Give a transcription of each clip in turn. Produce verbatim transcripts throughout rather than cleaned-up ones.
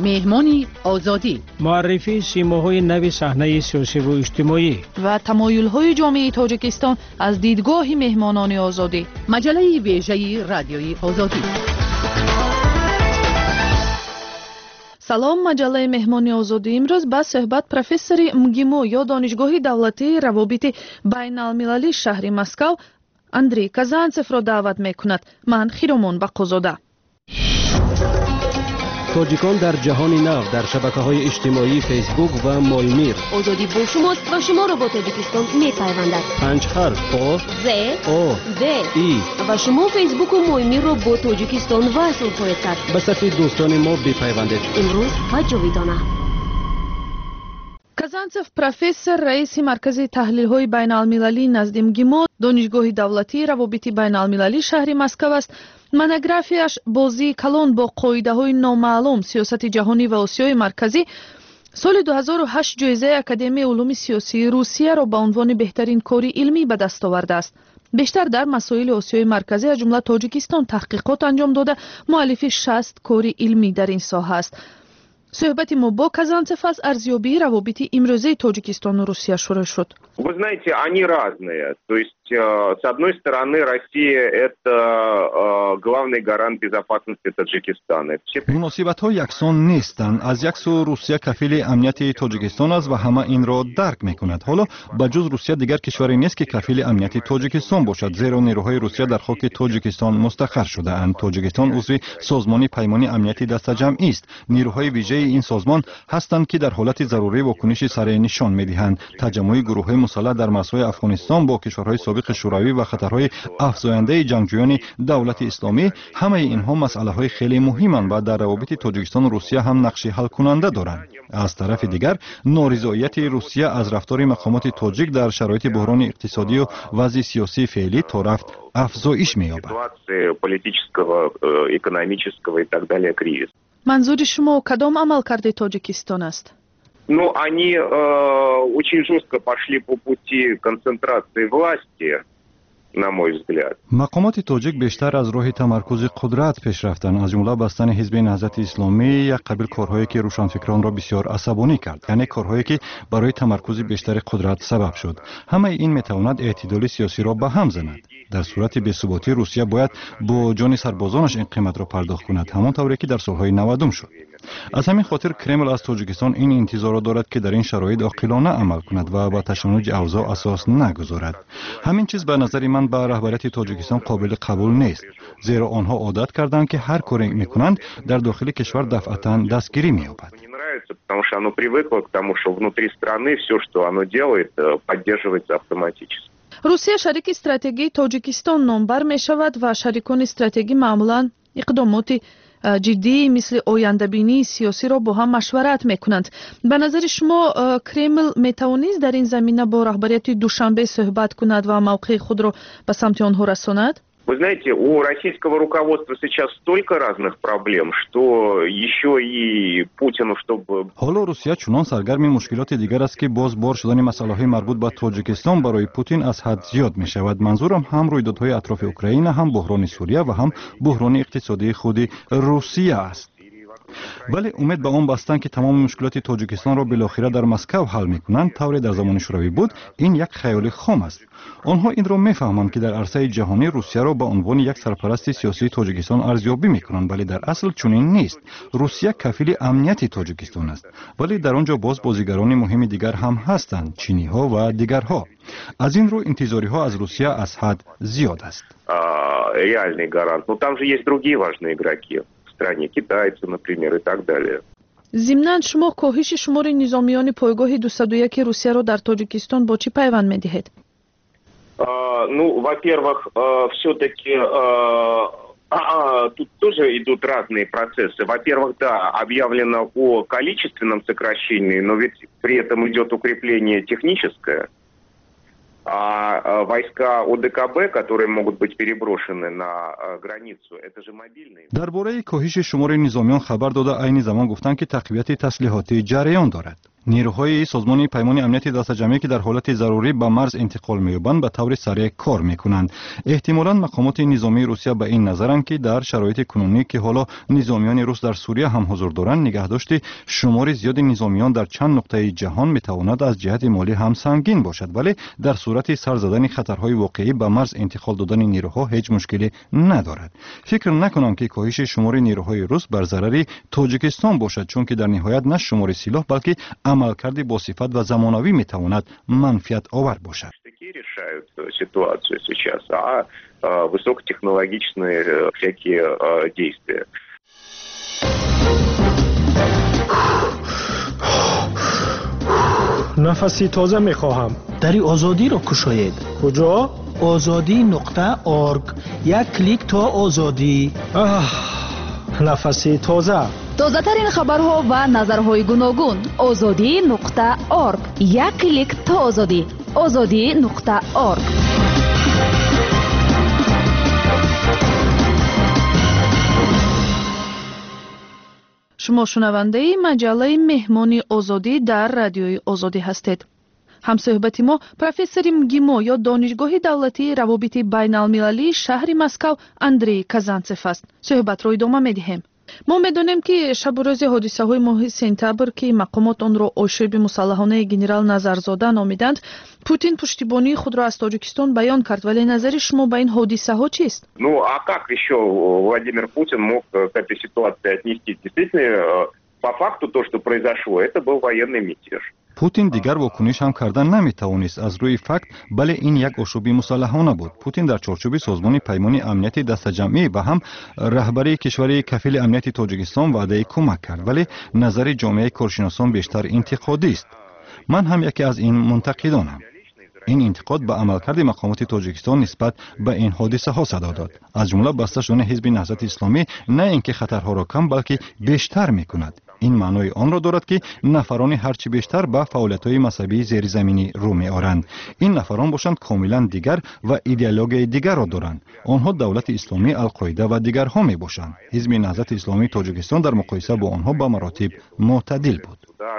مهمانی آزادی، معرفی سیماهای نو صحنه سیاسی و اجتماعی و تمایل‌های جامعه تاجیکستان از دیدگاه مهمانان آزادی. مجله ویژه رادیوی آزادی. سلام، مجله مهمانی آزادی امروز با صحبت پروفسور مگیمو یا دانشگاه دولتی روابط بین المللی شهر مسکو اندری казанцев را دعوت میکند. من خیرمون بقوزاده. تاجیکان در جهان نو در شبکه‌های اجتماعی فیسبوک و مایمیر. آزادی با شماست و شما را با تاجیکستان می‌پیوندد. پنج حرف آ ز آ د ای و شما فیسبوک و مایمیر را با تاجیکستان وصل خواهید کرد. به صفحه دوستان ما بپیوندید. امروز و جاویدانه. казанцев профессор, раиси маркази таҳлилҳои байналмилалӣ назди мгимо донишгоҳи давлатии равобити байналмилалӣ шаҳри Москав аст. монографияш бозии калон бо қоидаҳои номаълум сиёсати ҷаҳонӣ ва осиёи марказӣ соли ду ҳазору ҳашт ҷоизаи академияи улуми сиёсии русияро ба унвони беҳтарин кори илмӣ ба даст овардааст. бештар дар масоили осиёи марказӣ аз ҷумла тоҷикистон таҳқиқот анҷом дода муаллифи шаст кори илмӣ дар ин соҳа аст. صحبت ما با казанцев از ارزیابی روابط امروزی تاجیکستان و روسیه شروع شد. Вы знаете, они разные. То есть, с одной стороны, Россия – это главный гарант безопасности Таджикистана. مناسبت‌ها یکسان نیستند. از یک سو روسیه کفیل امنیت تاجیکستان است و همه این را درک می‌کند. حالا بجز روسیه دیگر کشوری نیست که کفیل امنیت تاجیکستان باشد، زیرا نیروهای روسیه در خاک تاجیکستان مستقر شده اند. تاجیکستان عضو سازمان پیمانی امنیتی دسته‌جمعی است. نیروهای ویژه این سازمان هستند که در حالت ضروری واکنش سریع نشان می‌دهند. تجمع گروه‌های مسلح در مرزهای افغانستان با کشورهای سابق شوروی و خطرهای افزاینده جنگجویان دولت اسلامی، همه اینها مسئله‌های خیلی مهمند و در روابط تاجیکستان و روسیه هم نقش حل کننده دارند. از طرف دیگر نارضایتی روسیه از رفتار مقامات تاجیک در شرایط بحران اقتصادی و وضع سیاسی فعلی تا رفت افزایش می‌یابد. منظور شما کدام عملکرد تاجیکستان است؟ Ну, они э, очень жестко пошли по пути концентрации власти, на мой взгляд. مقامات تاجیک بیشتر از راه تمرکز قدرت پیش رفتند، از جمله بستن حزب نهضت اسلامی، یک قبیل کارهایی که روشنفکران را بسیار عصبانی کرد، یعنی کارهایی که برای تمرکز بیشتر قدرت سبب شد. همه این میتواند اعتدال سیاسی را به هم زند. در صورت بی‌ثباتی روسیه باید با جان سربازانش این قیمت را پرداخت کند، همانطوری که در سالهای نودم شد. از همین خاطر کرمل از تاجیکستان این انتظار را دارد که در این شرایط عاقلانه عمل کند و با تشنج اوضاع اساس نگذارد. همین چیز به نظر من به رهبریت تاجیکستان قابل قبول نیست، زیرا آنها عادت کردند که هر کاری میکنند در داخل کشور دفعتاً دستگیری می‌یابد. Потому что оно привыкло к тому, что внутри страны все, что оно делает, поддерживается автоматически. روسیه شریک استراتژی تاجیکستان نامبر می شود و شریکان استراتژی معمولاً اقدامات جدی مثل آینده‌بینی سیاسی را با هم مشورت میکنند. به نظر شما کرمل میتوانست در این زمینه با رهبریت دوشنبه صحبت کند و موقع خود را به سمت آنها رساند؟ Вы знаете, у российского руководства сейчас столько разных проблем, что еще и Путину, чтобы... حالا روسیه چنان سرگرم مشکلات دیگر است که باز بار شدن مسائل مربوط به تاجیکستان برای پوتین از حد زیاد می شود. منظورم هم رویدادهای اطراف اوکراین، هم بحران سوریه و هم بحران اقتصادی خود روسیه است. ولی امید به آن بستند که تمام مشکلات تاجیکستان را بالاخره در مسکو حل میکنند، طوری در زمان شوروی بود، این یک خیال خام است. آنها این را میفهمند که در عرصه جهانی روسیه را به عنوان یک سرپرست سیاسی تاجیکستان ارزیابی میکنند، ولی در اصل چنین نیست. روسیه کفیل امنیت تاجیکستان است، ولی در آنجا باز بازیگران مهم دیگر هم هستند، چینی ها و دیگرها. از این رو انتظاری ها از روسیه از حد زیاد است. реальный гарант. Но там же есть другие важные игроки. کیتایцы, например, и так далее. ضمناً شما کاهش شمار نظامیان پایگاه دویست و یک روسیه را در تاجیکستان با چی پیوند می‌دهید؟ Ну, во-первых, все-таки тут тоже идут разные процессы. Во-первых, да, объявлено о количественном сокращении, но ведь при этом идет укрепление техническое. А войска ОДКБ, которые могут быть переброшены на границу, это же мобильные. درباره کاهش شمار نظامیان خبر داده عین زمان گفتند که تقویت تسلیحاتی جریان دارد. نیروهای سازمان پیمان امنیتی دسته‌جمعی که در حالت ضروری به مرز انتقال می‌یابند به طور سریع کار می‌کنند. احتمالاً مقامات نظامی روسیه به این نظرند که در شرایط کنونی که حالا نظامیان روس در سوریه هم حضور دارند، نگهداشت شمار زیاد نظامیان در چند نقطه جهان می‌تواند از جهت مالی هم سنگین باشد، ولی در صورت سر زدن خطرهای واقعی به مرز انتقال دادن نیروها هیچ مشکلی ندارد. فکر نکنم که کاهش شمار نیروهای روس بر ضرر تاجیکستان باشد، چون که در نهایت نه شمار سلاح بلکه عملکرد با صفت و زمانوی میتواند منفعت آور باشد. решают ситуацию сейчас, а высокотехнологичные всякие действия. نفسی تازه میخواهم. دری آزادی را کشاید. کجا؟ آزادی نقطه آرگ. یک کلیک تا آزادی. نفسی تازه. تازه ترین خبرها و نظرهای گوناگون. آزادی نقطه آرگ. یک کلیک تا آزادی. آزادی نقطه آرگ. شما شنونده مجله مهمانی آزادی در رادیوی آزادی هستید. همصحبت ما پروفسور مگیمو یا دانشگاه دولتی روابط بین المللی شهر مسکو اندری کازانتسف است. صحبت را ادامه می‌دهیم. ما می‌دانیم که شب و روز حادثه‌های ماه سپتامبر که مقامات آن را اشرب مسلحانه گنرال نظرزاده نامیدند، پوتین پشتیبانی خود را از تاجیکستان بیان کرد، ولی نظر شما به این حادثه‌ها چیست؟ Ну, а как еще Владимир Путин мог к этой ситуации отнести? Действительно, по факту то, что произошло, это был военный мятеж. پوتین دیگر واکنش هم کردن نمیتوانست از روی فکت، بله این یک آشوبی مسلحانه بود. پوتین در چارچوب سازمان پیمان امنیتی دسته‌جمعی و هم رهبری کشور کفیل امنیت تاجیکستان وعده کمک کرد، ولی نظر جامعه کارشناسان بیشتر انتقادی است. من هم یکی از این منتقدانم. این انتقاد به عملکرد مقامات تاجیکستان نسبت به این حادثه ها صدا داد، از جمله بسته شدن حزب نهضت اسلامی نه اینکه خطرها را کم بلکه بیشتر میکند. این معنای آن را دارد که نفران هرچی بیشتر به فعالیت‌های مذهبی زیرزمینی رو می‌آورند. این نفران باشند کاملا دیگر و ایدئولوژی دیگر را دارند. آنها دولت اسلامی، القاعده و دیگرها میباشند. حزب نهضت اسلامی تاجیکستان در مقایسه با آنها به مراتب معتدل بود.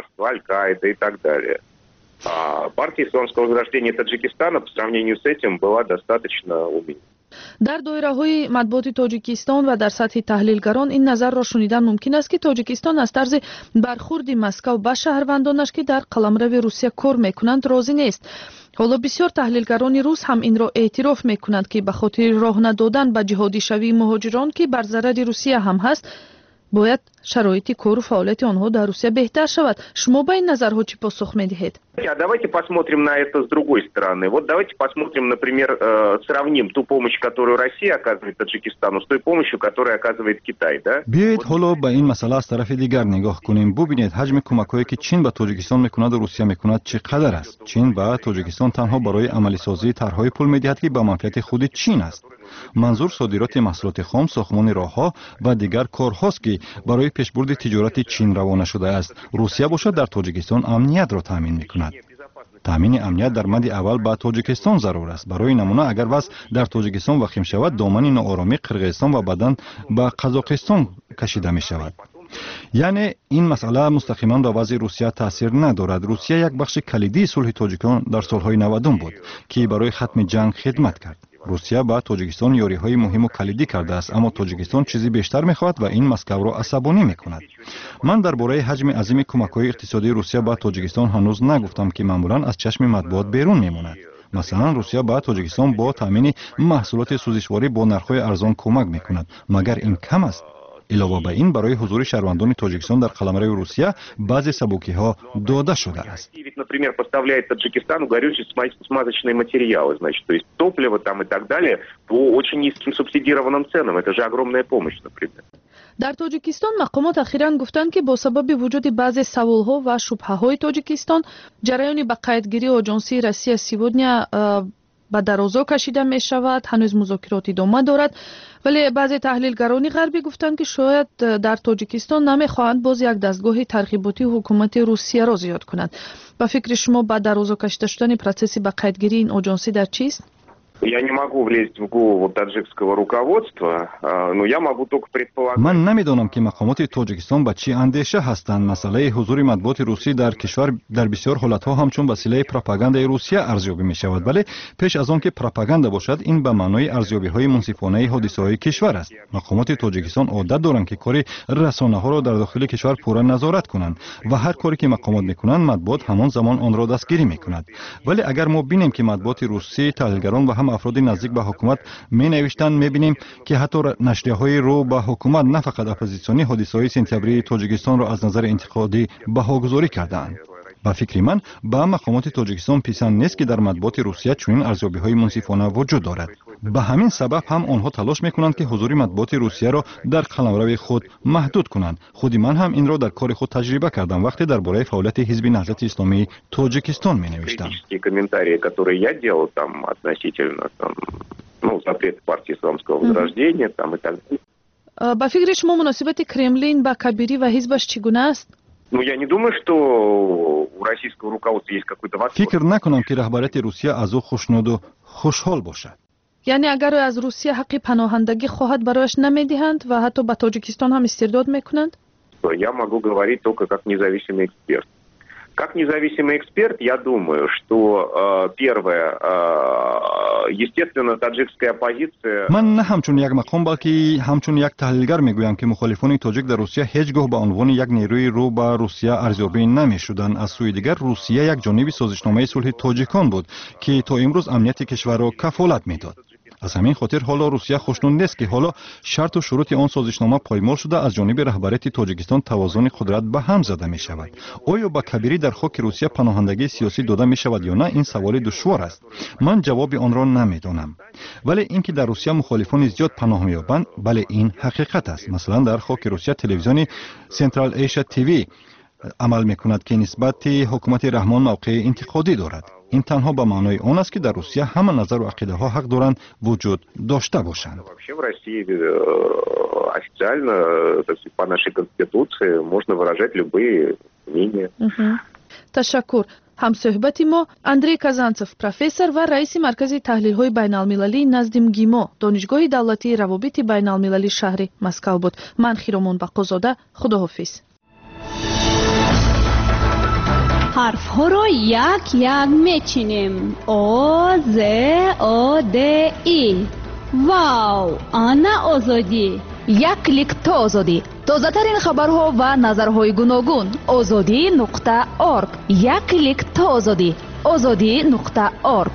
Партия исламского возрождения Таджикистана по сравнению с этим была достаточно умеренной. در دایره‌های مطبوعات تاجیکستان و در سطح تحلیلگران این نظر را شنیدن ممکن است که تاجیکستان از طرز برخورد مسکو به شهروندانش که در قلمرو روسیه کار میکنند راضی نیست. حالا بسیار تحلیلگران روس هم این را اعتراف میکنند که به خاطر راه ندادن به جهادی شوی مهاجران که بر ضرر روسیه هم هست، باید شرایط کار و فعالیت آنها در روسیه بهتر شود. شما به این نظرها چی پاسخ میدهید؟ Давайте посмотрим на это с другой стороны. Вот давайте посмотрим, например, сравним ту помощь, которую Россия оказывает Таджикистану, с той помощью, которую оказывает Китай, да? بیایید حالا به این مسئله از طرف دیگر نگاه کنیم. ببینید حجم کمک‌هایی که چین به تاجیکستان میکند و روسیه میکند چقدر است. چین به تاجیکستان تنها برای عملی سازی طرح‌های پول میدهد که به منفعت خود چین است. منظور صادرات محصولات خام، ساختمان راه‌ها و دیگر کارهاست که برای پیشبرد تجارت چین روانه شده است. روسیه باشد در تاجیکستان امنیت را تامین میکند. تامین امنیت در مد اول به تاجیکستان ضرور است. برای نمونه اگر وضع در تاجیکستان وخیم شود، دامن ناآرامی قرقیزستان و بعداً به قزاقستان کشیده می شود. یعنی این مسئله مستقیما به وضع روسیه تاثیر ندارد. روسیه یک بخش کلیدی صلح تاجیکستان در سالهای نود بود که برای ختم جنگ خدمت کرد. روسیه با تاجیکستان یاری‌های مهم و کلیدی کرده است، اما تاجیکستان چیزی بیشتر می‌خواهد و این مسکو را عصبانی می‌کند. من درباره حجم عظیم کمک‌های اقتصادی روسیه با تاجیکستان هنوز نگفتم که معمولاً از چشم مطبوعات بیرون می‌ماند. مثلا روسیه با تاجیکستان با تامین محصولات سوزشواری با نرخ‌های ارزان کمک می‌کند. مگر این کم است؟ علاوه بر این برای حضور شهروندان تاجیکستان در قلمرو روسیه بعضی سبوکی‌ها داده شده است. Например, поставляет Таджикистану горючие смазочные материалы, значит, то есть топливо там и так далее по очень низким субсидированным ценам. Это же огромная помощь, например. در تاجیکستان مقامات اخیراً گفتند که با سبب وجود بعضی سوالها و شبهه‌های تاجیکستان، جریان به قیدگیری آژانسی روسیه سیودنیا به درازا کشیده می شود. هنوز مذاکرات ادامه دارد، ولی بعضی تحلیلگران غربی گفتند که شاید در تاجیکستان نمیخواهند باز یک دستگاه ترغیباتی حکومت روسیه را زیاد کنند. با فکر شما به درازا کشیده شدن پروسه به قیدگیری این آژانسی در چیست؟ Я не могу влезть в голову таджикского руководства, но я могу только предполагать. من نمیدونم که مقامات تاجیکستان به چی اندیشه هستند. مسئله حضور مطبوعات روسی در کشور در بسیار حالتها همچون وسیله پروپاگاندای روسیه ارزیابی می شود، ولی پیش از آن که پروپاگاندا باشد این به معنای ارزیابی های منصفانه حادثه‌های کشور است. مقامات تاجیکستان عادت دارند که کار رسانه ها را در داخل کشور پورا نظارت کنند و هر کاری که مقامات میکنند مطبوعات همان زمان آن را دستگیری میکند. ولی اگر ما بینیم که مطبوعات روسی، تحلیلگران و هم افراد نزدیک به حکومت می نوشتند، میبینیم که حتی نشریه‌های رو به حکومت نه فقط اپوزیسیونی حادثه‌های سپتامبری تاجیکستان را از نظر انتقادی بهاگذاری کردند. با فکر من با مقامات تاجیکستان پسند نیست که در مطبوعات روسیه چنین ارزیابی‌های منصفانه وجود دارد. به همین سبب هم آنها تلاش میکنند که حضور مطبوعات روسیه را در قلمرو خود محدود کنند. خود من هم این را در کار خود تجربه کردم وقتی درباره فعالیت حزب نهضت اسلامی تاجیکستان می‌نوشتم. комментарии, которые я делал там относительно там, ну, запрет партии исламского возрождения там и так далее. با فکر شما مناسبت کرملین با کبیری و حزبش چگونه است؟ Ну, я не думаю, что у российского руководства есть какой-то восторг. فکر نکنم که رهبریت روسیه از او خوشنود و خوشحال باشد. یعنی اگر از روسیه حق پناهندگی خواهد برایش نمیدهند و حتی به تاجیکستان هم استرداد میکنند؟ Я могу говорить только как независимый эксперт. Как независимый эксперт, я думаю, что э, первое, э, естественно, таджикская оппозиция... من نه همچون یک مقام بلکه همچون یک تحلیلگر میگویم که مخالفان تاجیک در روسیه هیچگاه به عنوان یک نیروی رو به روسیه ارزیابی نمیشدند. از سوی دیگر روسیه یک جانب سازشنامه صلح تاجیکان بود که تا امروز امنیت کشور را کفالت میداد. از همین خاطر حالا روسیه خوشنود نیست که حالا شرط و شروط آن سازشنامه پایمال شده از جانب رهبریت تاجیکستان توازن قدرت به هم زده می شود. آیا با کبیری در خاک روسیه پناهندگی سیاسی داده می شود یا نه؟ این سوال دشوار است. من جواب آن را نمیدانم. ولی اینکه در روسیه مخالفان زیاد پناه می‌یابند، بله این حقیقت است. مثلا در خاک روسیه تلویزیون سنترال ایشیا تیوی عمل می‌کند که نسبت حکومت رحمان موقع انتقادی دارد. این تنها به معنای آن است که در روسیه همه نظر و عقیده ها حق دارند وجود داشته باشند. Вообще в России официально, так сказать, по нашей конституции можно выражать любые мнения. تشکر. همصحبت ما اندری کازانتسوف پروفسور و رئیس مرکز تحلیل های بین المللی نزد گیمو دانشگاه دولتی روابط بین المللی شهر مسکو بود. من خیرمون بقازاده، خداحافظ. حرف ها رو یک یک میچینیم. او ز او د ای. واو، آنا آزادی. یک کلیک تا آزادی. تازه ترین خبرها و نظرهای گوناگون. آزادی نقطه اورگ. یک کلیک تا آزادی. آزادی نقطه اورگ.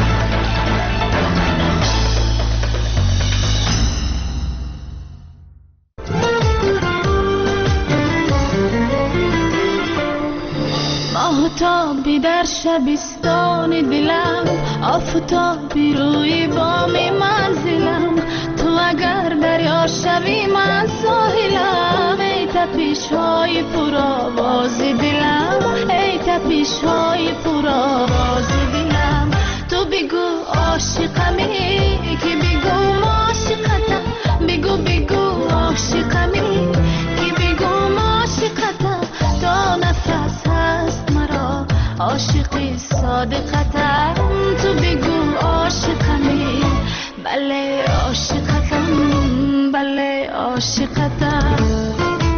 آفتابی در شبستان دلم، آفتابی روی بام منزلم، تو اگر دریا شوی من ساحلم. ای تپش های پر آواز دلم، ای تپش های پر آواز دلم. تو بگو عاشقمی که بگو عاشقتم، بگو بگو عاشقمی که بگو عاشقتم. تا نفس هست مرا عاشقی صادقتم، تو بگو عاشقمی. بله عاشقتم، بله عاشقتم.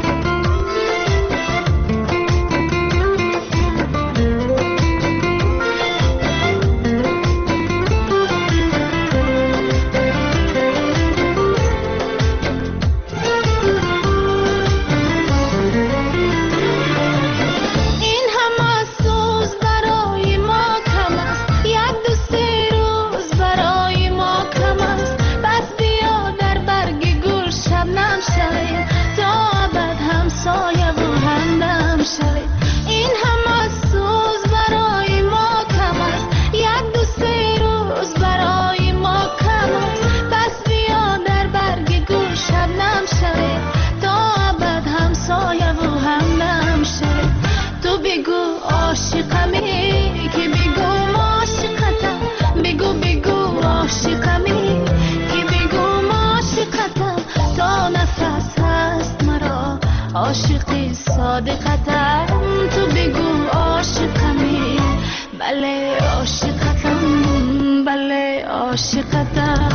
عاشقی صادقتم، تو بگو عاشقمی. بله عاشقتم، بله عاشقتم. عاشقتم